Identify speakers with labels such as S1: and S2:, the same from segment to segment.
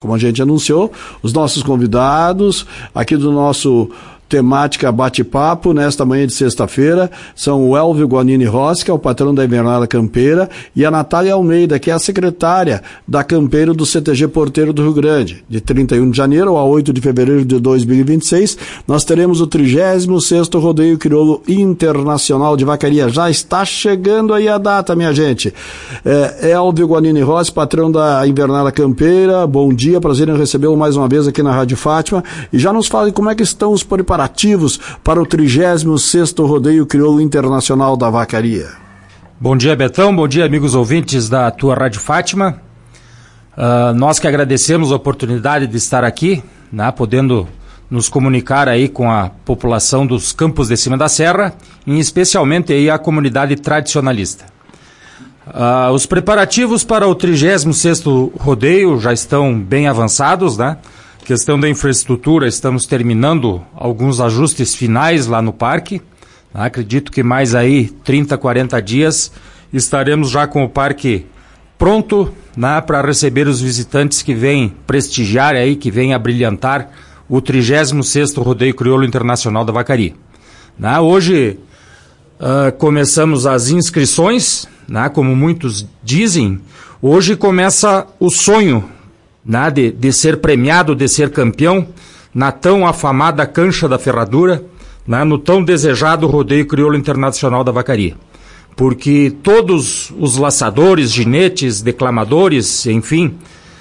S1: Como a gente anunciou, os nossos convidados aqui do nosso temática bate-papo nesta manhã de sexta-feira são o Elvio Guanini Rossi, que é o patrão da Invernada Campeira, e a Natália Almeida, que é a secretária da Campeira do CTG Porteiro do Rio Grande. De 31 de janeiro a 8 de fevereiro de 2026, nós teremos o 36º Rodeio Crioulo Internacional de Vacaria. Já está chegando aí a data, minha gente. Elvio Guanini Rossi, patrão da Invernada Campeira, bom dia, prazer em recebê-lo mais uma vez aqui na Rádio Fátima, e já nos fale como é que estão os preparativos para o 36º Rodeio Crioulo Internacional da Vacaria.
S2: Bom dia, Betão, bom dia, amigos ouvintes da tua Rádio Fátima. Nós que agradecemos a oportunidade de estar aqui, né, podendo nos comunicar aí com a população dos Campos de Cima da Serra, e especialmente aí a comunidade tradicionalista. Os preparativos para o 36º Rodeio já estão bem avançados, né? Questão da infraestrutura, estamos terminando alguns ajustes finais lá no parque. Acredito que mais aí 30, 40 dias estaremos já com o parque pronto, né, para receber os visitantes que vêm prestigiar aí, que vêm abrilhantar o 36º Rodeio Crioulo Internacional da Vacaria. Hoje começamos as inscrições, como muitos dizem, hoje começa o sonho de ser premiado, de ser campeão na tão afamada Cancha da Ferradura, no tão desejado Rodeio Crioulo Internacional da Vacaria. Porque todos os laçadores, ginetes, declamadores, enfim,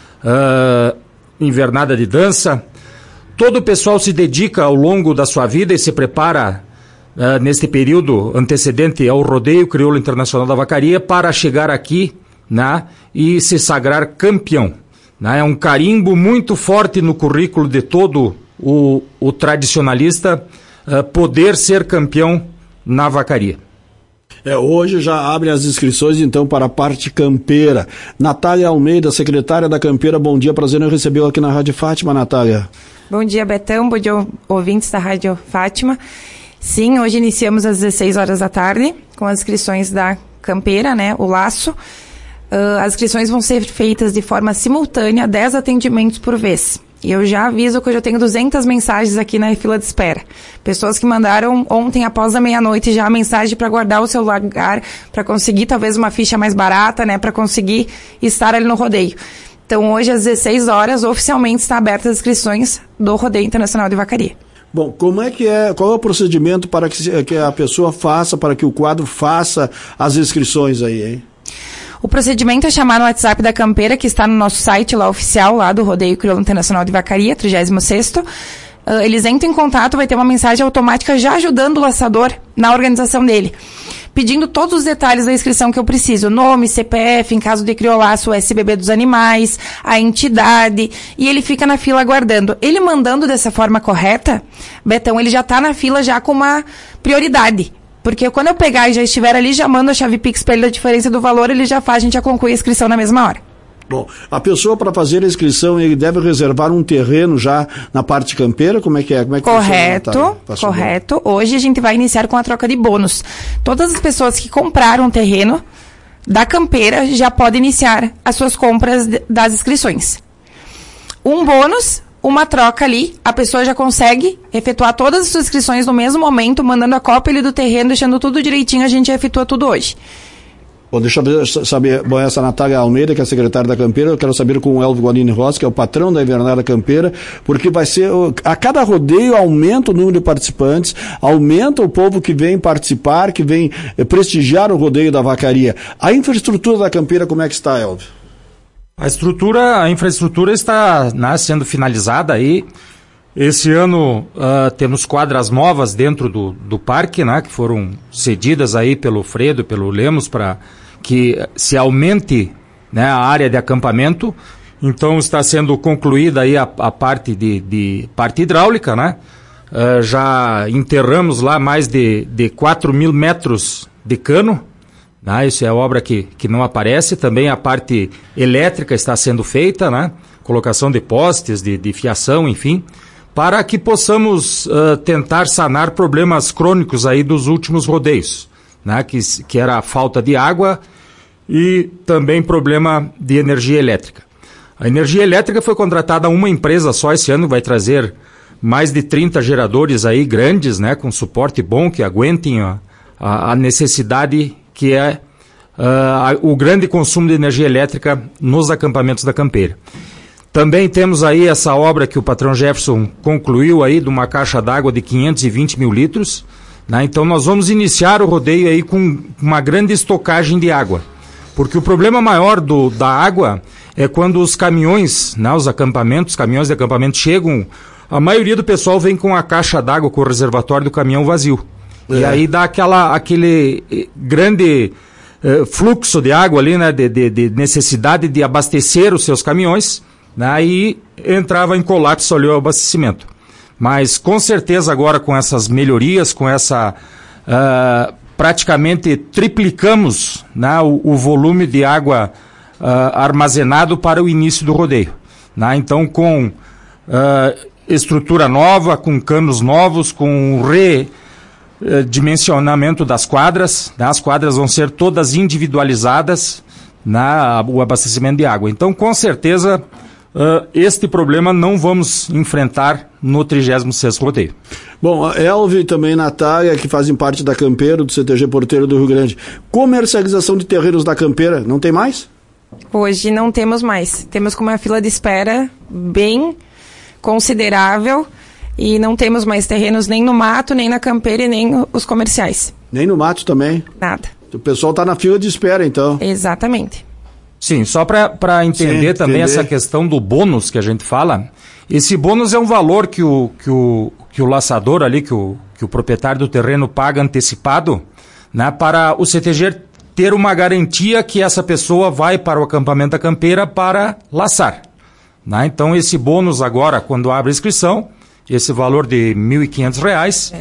S2: invernada de dança, todo o pessoal se dedica ao longo da sua vida e se prepara neste período antecedente ao Rodeio Crioulo Internacional da Vacaria para chegar aqui e se sagrar campeão. É um carimbo muito forte no currículo de todo o tradicionalista poder ser campeão na vacaria.
S1: Hoje já abre as inscrições então para a parte campeira. Natália Almeida, secretária da Campeira, bom dia, prazer em recebê-la aqui na Rádio Fátima, Natália.
S3: Bom dia, Betão, bom dia, ouvintes da Rádio Fátima. Sim, hoje iniciamos às 16 horas da tarde com as inscrições da Campeira, o laço. As inscrições vão ser feitas de forma simultânea, 10 atendimentos por vez. E eu já aviso que eu já tenho 200 mensagens aqui na fila de espera. Pessoas que mandaram ontem, após a meia-noite, já a mensagem para guardar o seu lugar, para conseguir talvez uma ficha mais barata, para conseguir estar ali no rodeio. Então, hoje, às 16 horas, oficialmente está abertas as inscrições do Rodeio Internacional de Vacaria.
S1: Bom, qual é o procedimento para que a pessoa faça, para que o quadro faça as inscrições aí, hein?
S3: O procedimento é chamar no WhatsApp da Campeira, que está no nosso site lá oficial, lá do Rodeio Crioulo Internacional de Vacaria, 36º. Eles entram em contato, vai ter uma mensagem automática já ajudando o laçador na organização dele, pedindo todos os detalhes da inscrição que eu preciso, nome, CPF, em caso de criolaço, o SBB dos animais, a entidade, e ele fica na fila aguardando. Ele mandando dessa forma correta, Betão, ele já está na fila já com uma prioridade. Porque quando eu pegar e já estiver ali, já mando a chave Pix para ele da diferença do valor, ele já faz, a gente já conclui a inscrição na mesma hora.
S1: Bom, a pessoa para fazer a inscrição, ele deve reservar um terreno já na parte campeira? Como é que é?
S3: Correto. Hoje a gente vai iniciar com a troca de bônus. Todas as pessoas que compraram um terreno da Campeira já podem iniciar as suas compras das inscrições. Um bônus, uma troca ali, a pessoa já consegue efetuar todas as suas inscrições no mesmo momento, mandando a cópia ali do terreno, deixando tudo direitinho, a gente efetua tudo hoje.
S1: Bom, deixa eu saber, essa Natália Almeida, que é a secretária da Campeira, eu quero saber com o Elvio Guanini Rossi, que é o patrão da Invernada Campeira, porque vai ser, a cada rodeio aumenta o número de participantes, aumenta o povo que vem participar, que vem prestigiar o rodeio da vacaria. A infraestrutura da Campeira, como é que está, Elvio?
S2: A infraestrutura está sendo finalizada aí. Esse ano temos quadras novas dentro do parque, que foram cedidas aí pelo Fredo, pelo Lemos, para que se aumente a área de acampamento. Então está sendo concluída aí a parte de parte hidráulica, já enterramos lá mais de 4.000 metros de cano. Isso é obra que não aparece. Também a parte elétrica está sendo feita, colocação de postes, de fiação, enfim, para que possamos tentar sanar problemas crônicos aí dos últimos rodeios, que era a falta de água e também problema de energia elétrica. A energia elétrica foi contratada a uma empresa só esse ano, vai trazer mais de 30 geradores aí grandes, né, com suporte bom, que aguentem a necessidade que é o grande consumo de energia elétrica nos acampamentos da campeira. Também temos aí essa obra que o patrão Jefferson concluiu aí de uma caixa d'água de 520 mil litros, né? Então nós vamos iniciar o rodeio aí com uma grande estocagem de água, porque o problema maior da água é quando os caminhões, né, caminhões de acampamento chegam, a maioria do pessoal vem com a caixa d'água, com o reservatório do caminhão vazio. E aí dá aquele grande fluxo de água ali, né, de necessidade de abastecer os seus caminhões, né, e entrava em colapso ali o abastecimento. Mas com certeza agora com essas melhorias, com essa... praticamente triplicamos, né, o volume de água armazenado para o início do rodeio. Né? Então com estrutura nova, com canos novos, com redimensionamento das quadras, né? As quadras vão ser todas individualizadas, o abastecimento de água. Então com certeza este problema não vamos enfrentar no 36º rodeio.
S1: Bom, a Elvio e também Natália, que fazem parte da campeira, do CTG Porteiro do Rio Grande. Comercialização de terrenos da campeira, não tem mais?
S3: Hoje não temos mais. Temos com uma fila de espera bem considerável e não temos mais terrenos nem no mato, nem na campeira e nem os comerciais.
S1: Nem no mato também?
S3: Nada.
S1: O pessoal está na fila de espera, então.
S3: Exatamente.
S2: Sim, só para entender também essa questão do bônus que a gente fala, esse bônus é um valor que o laçador ali, que o proprietário do terreno paga antecipado, né, para o CTG ter uma garantia que essa pessoa vai para o acampamento da campeira para laçar. Né? Então esse bônus agora, quando abre a inscrição, esse valor de R$ 1.500,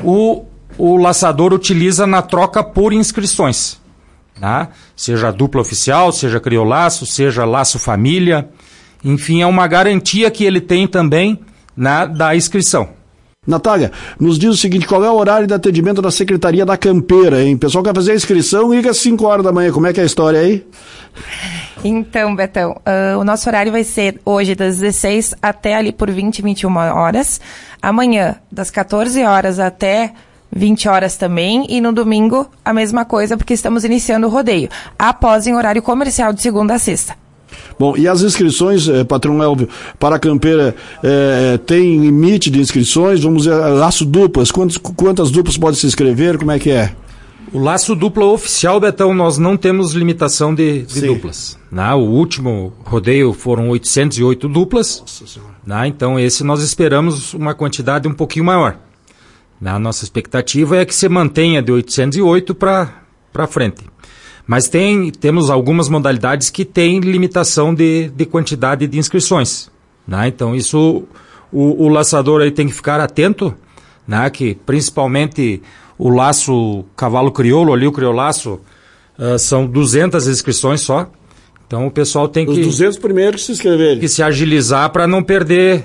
S2: o laçador utiliza na troca por inscrições. Né? Seja dupla oficial, seja criolaço, seja laço família, enfim, é uma garantia que ele tem também da inscrição.
S1: Natália, nos diz o seguinte, qual é o horário de atendimento da Secretaria da Campeira, hein? O pessoal quer fazer a inscrição, liga às 5 horas da manhã, como é que é a história aí?
S3: Então, Betão, o nosso horário vai ser hoje das 16 até ali por 20, 21 horas, amanhã das 14 horas até 20 horas também, e no domingo a mesma coisa, porque estamos iniciando o rodeio, após em horário comercial de segunda a sexta.
S1: Bom, e as inscrições, patrão Elvio, para a campeira tem limite de inscrições? Vamos ver, laço duplas, quantas duplas pode se inscrever, como é que é?
S2: O laço dupla oficial, Betão, nós não temos limitação de duplas. O último rodeio foram 808 duplas. Nossa Senhora. Então esse nós esperamos uma quantidade um pouquinho maior. A nossa expectativa é que se mantenha de 808 para frente. Mas temos algumas modalidades que têm limitação de quantidade de inscrições. Então isso o laçador aí tem que ficar atento, que principalmente o laço cavalo crioulo ali, o criolaço, são 200 inscrições só. Então o pessoal tem
S1: Os 200 primeiros se inscreverem.
S2: Que se agilizar para não perder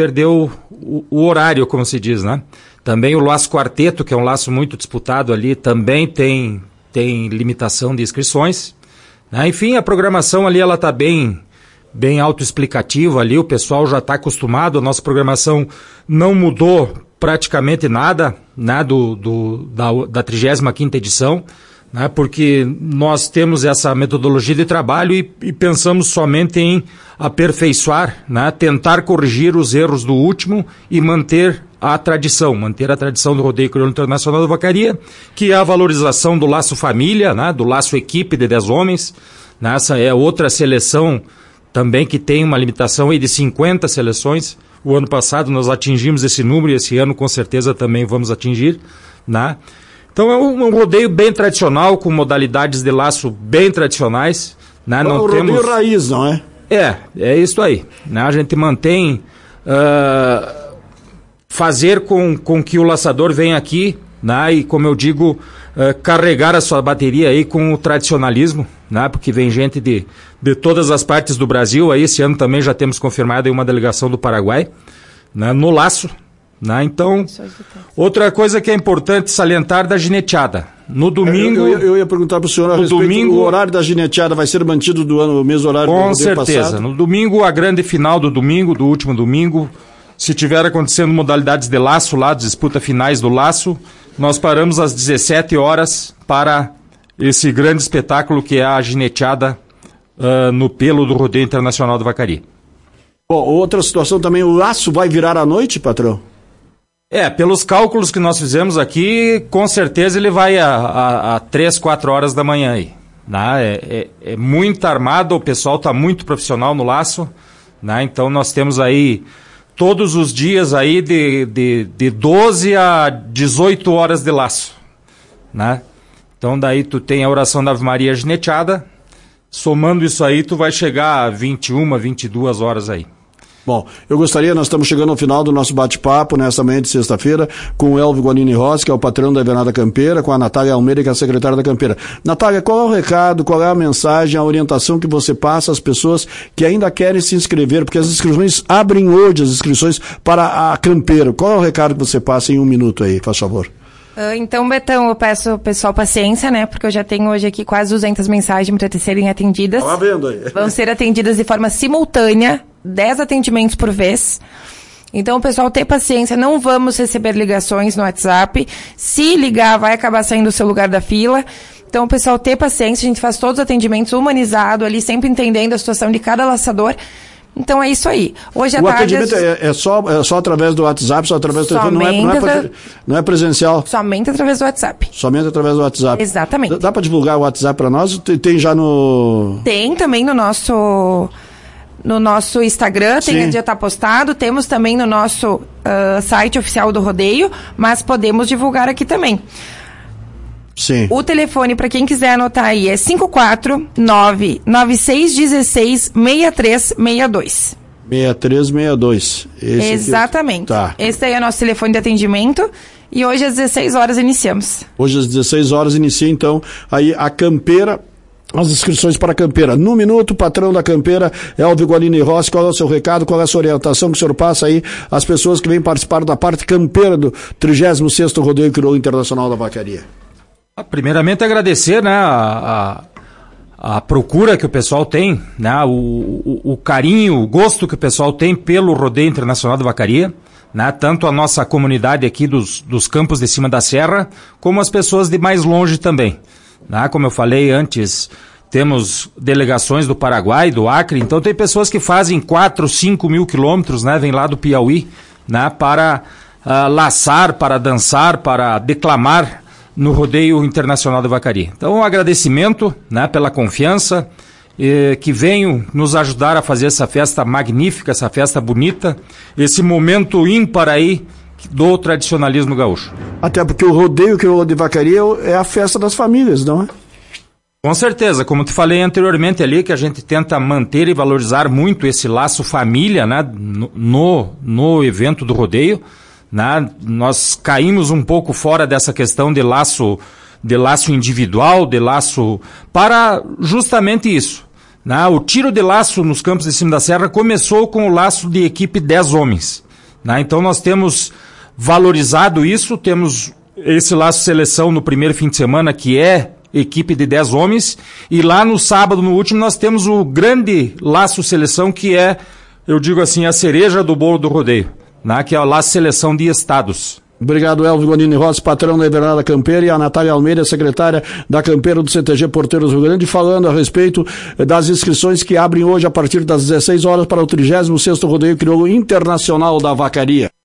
S2: o horário, como se diz, né? Também o laço quarteto, que é um laço muito disputado ali, também tem limitação de inscrições. Enfim, a programação ali ela está bem autoexplicativa ali, o pessoal já está acostumado, a nossa programação não mudou praticamente nada da 35ª edição, porque nós temos essa metodologia de trabalho e pensamos somente em aperfeiçoar, tentar corrigir os erros do último e manter a tradição do Rodeio Crioulo Internacional da Vacaria, que é a valorização do laço família, do laço equipe de 10 homens. Essa é outra seleção também que tem uma limitação aí de 50 seleções. O ano passado nós atingimos esse número e esse ano com certeza também vamos atingir. Então é um rodeio bem tradicional, com modalidades de laço bem tradicionais. Não temos...
S1: rodeio raiz, não é?
S2: É isso aí. A gente mantém... fazer com que o laçador venha aqui, e como eu digo, carregar a sua bateria aí com o tradicionalismo, porque vem gente de todas as partes do Brasil. Aí esse ano também já temos confirmado aí uma delegação do Paraguai, no laço, Né? Então, outra coisa que é importante salientar da gineteada. No domingo...
S1: Eu ia perguntar para o senhor a respeito do horário da gineteada, vai ser mantido o mesmo horário do rodeio passado? Com certeza.
S2: No domingo, a grande final do último domingo, se tiver acontecendo modalidades de laço lá, disputa finais do laço, nós paramos às 17 horas para esse grande espetáculo que é a gineteada no pelo do Rodeio Internacional da Vacaria.
S1: Bom, outra situação também, o laço vai virar à noite, patrão?
S2: Pelos cálculos que nós fizemos aqui, com certeza ele vai a 3, 4 horas da manhã aí. Né? É muito armado, o pessoal está muito profissional no laço, né? Então nós temos aí todos os dias aí de 12 a 18 horas de laço. Né? Então daí tu tem a oração da Ave Maria gineteada, somando isso aí tu vai chegar a 21, 22 horas aí.
S1: Bom, nós estamos chegando ao final do nosso bate-papo nesta manhã de sexta-feira com o Elvio Guanini Rossi, que é o patrão da Invernada Campeira, com a Natália Almeida, que é a secretária da Campeira. Natália, qual é o recado, qual é a mensagem, a orientação que você passa às pessoas que ainda querem se inscrever, porque as inscrições abrem hoje, as inscrições para a Campeira. Qual é o recado que você passa em 1 minuto aí, faz favor?
S3: Então, Betão, eu peço ao pessoal paciência, né? Porque eu já tenho hoje aqui quase 200 mensagens para serem atendidas.
S1: Tá vendo aí?
S3: Vão ser atendidas de forma simultânea, 10 atendimentos por vez. Então, o pessoal ter paciência, não vamos receber ligações no WhatsApp. Se ligar, vai acabar saindo do seu lugar da fila. Então, o pessoal ter paciência, a gente faz todos os atendimentos humanizados ali, sempre entendendo a situação de cada laçador. Então é isso aí. Hoje à tarde... O atendimento
S1: é só através do WhatsApp, só através do telefone, não é presencial?
S3: Somente através do WhatsApp.
S1: Somente através do WhatsApp.
S3: Exatamente.
S1: Dá para divulgar o WhatsApp para nós? Tem já no...
S3: Tem também no nosso Instagram, já está postado. Temos também no nosso site oficial do rodeio, mas podemos divulgar aqui também.
S1: Sim.
S3: O telefone, para quem quiser anotar aí, é 549-9616-6362.
S1: 6362.
S3: Exatamente.
S1: Tá.
S3: Esse aí é o nosso telefone de atendimento e hoje às 16 horas iniciamos.
S1: Hoje às 16 horas inicia, então, aí a Campeira, as inscrições para a Campeira. No minuto, o patrão da Campeira, Elvio Guanini Rossi, qual é o seu recado, qual é a sua orientação que o senhor passa aí às pessoas que vêm participar da parte campeira do 36º Rodeio Crioulo Internacional da Vacaria?
S2: Primeiramente agradecer, né, a procura que o pessoal tem, né, o carinho, o gosto que o pessoal tem pelo Rodeio Internacional da Vacaria, né, tanto a nossa comunidade aqui dos campos de cima da serra, como as pessoas de mais longe também. Né, como eu falei antes, temos delegações do Paraguai, do Acre, então tem pessoas que fazem 4, 5 mil quilômetros, né, vêm lá do Piauí, né, para laçar, para dançar, para declamar no Rodeio Internacional da Vacaria. Então, um agradecimento, né, pela confiança, que venham nos ajudar a fazer essa festa magnífica, essa festa bonita, esse momento ímpar aí do tradicionalismo gaúcho.
S1: Até porque o Rodeio Crioulo de Vacaria é a festa das famílias, não é?
S2: Com certeza, como te falei anteriormente ali, que a gente tenta manter e valorizar muito esse laço família, né, no evento do rodeio. Né? Nós caímos um pouco fora dessa questão de laço individual, de laço para justamente isso. Né? O tiro de laço nos campos de cima da serra começou com o laço de equipe 10 homens. Né? Então nós temos valorizado isso, temos esse laço seleção no primeiro fim de semana, que é equipe de 10 homens, e lá no sábado, no último, nós temos o grande laço seleção, que é, eu digo assim, a cereja do bolo do rodeio. Né, que é lá a seleção de estados.
S1: Obrigado, Elvio Guanini Rossi, patrão da Invernada Campeira, e a Natália Almeida, secretária da Campeira do CTG Porteiros Rio Grande, falando a respeito das inscrições que abrem hoje a partir das 16 horas para o 36º Rodeio Crioulo Internacional da Vacaria.